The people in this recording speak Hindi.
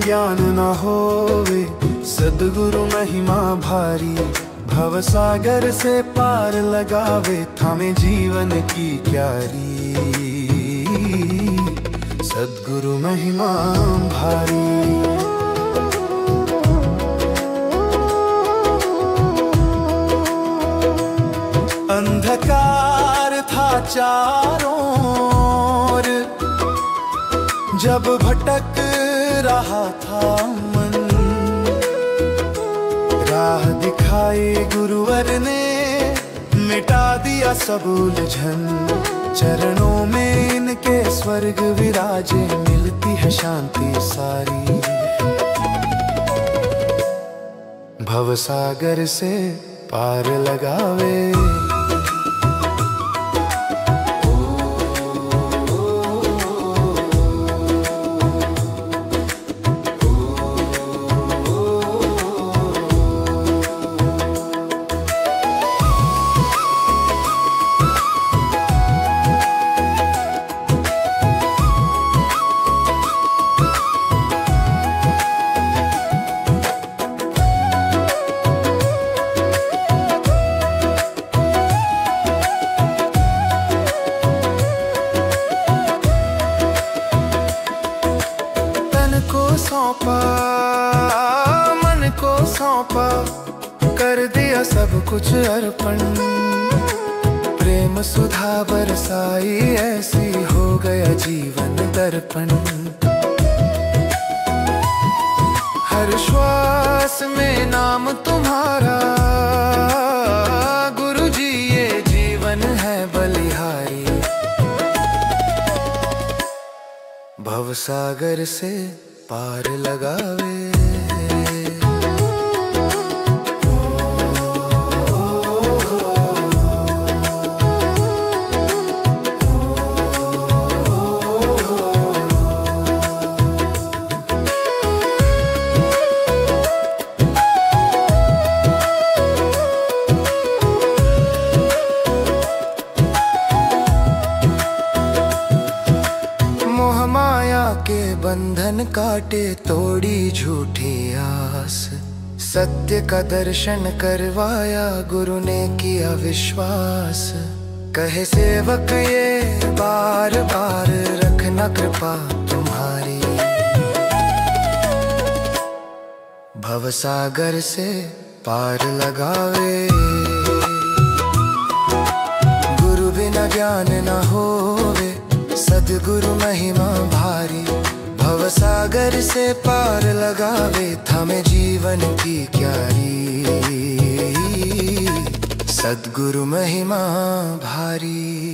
ज्ञान न होवे, सद्गुरु महिमा भारी। भव सागर से पार लगावे, थामे जीवन की क्यारी। सद्गुरु महिमा भारी। अंधकार था चारों ओर, जब भटक रहा था मन। राह दिखाई गुरुवर ने, मिटा दिया सब उलझन। चरणों में इनके स्वर्ग विराजे, मिलती है शांति सारी। भव सागर से पार लगावे। सौंपा मन को सौंपा, कर दिया सब कुछ अर्पण। प्रेम सुधा बरसाई, ऐसी हो गया जीवन दर्पण। हर श्वास में नाम तुम्हारा, गुरु जी ये जीवन है बलिहारी। भव सागर से पार लगावे। मोह माया के बंधन काटे, तोड़ी झूठी आस। सत्य का दर्शन करवाया, गुरु ने किया विश्वास। कहे सेवक ये बार बार, रखना कृपा तुम्हारी। भव सागर से पार लगावे। गुरु बिना ज्ञान न होवे, सद्गुरु महिमा भारी। भव सागर से पार लगावे, थामे जीवन की क्यारी। सद्गुरु महिमा भारी।